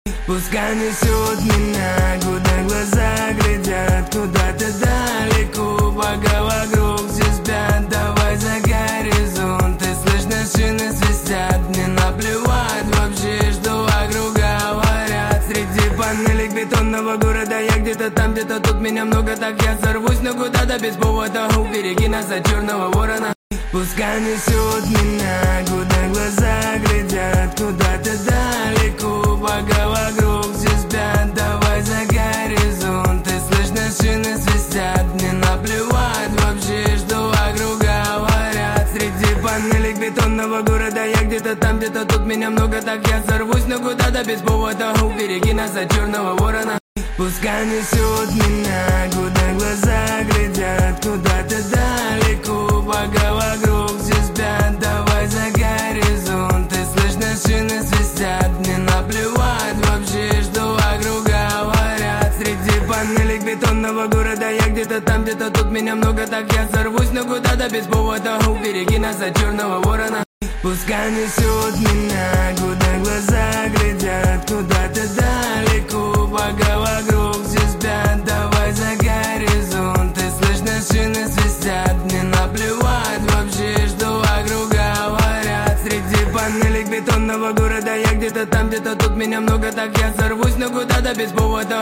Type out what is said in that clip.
Пускай несет меня, куда глаза глядят, куда-то далеко, пока вокруг все спят. Давай за горизонт, и слышно шины свистят. Мне наплевать вообще, что вокруг говорят. Среди панелек бетонного города я где-то там, где-то тут, меня много, так я сорвусь, но куда-то без повода. Убереги нас от черного ворона. Пускай несет меня, куда глаза глядят, куда-то далеко, пока вокруг все спят. Давай за горизонт, и слышно шины свистят. Мне наплевать вообще, что вокруг говорят. Среди панелек бетонного города я где-то там, где-то тут, меня много, так я сорвусь, но куда-то без повода. Убереги нас от черного ворона. Пускай несет меня, куда глаза глядят, куда-то далеко, пока вокруг все спят. Давай за горизонт, и слышно шины свистят. Мне наплевать вообще, что вокруг говорят. Среди панелек бетонного города я где-то там, где-то тут, меня много, так я сорвусь, но куда-то без повода. Убереги нас от черного ворона. Пускай несет меня, куда глаза глядят, куда-то далеко, пока вокруг все спят. Давай за горизонт, и слышно шины свистят. Мне наплевать вообще, что вокруг говорят. Среди панелек бетонного города я где-то там, где-то тут, меня много, так я сорвусь, но куда-то без повода.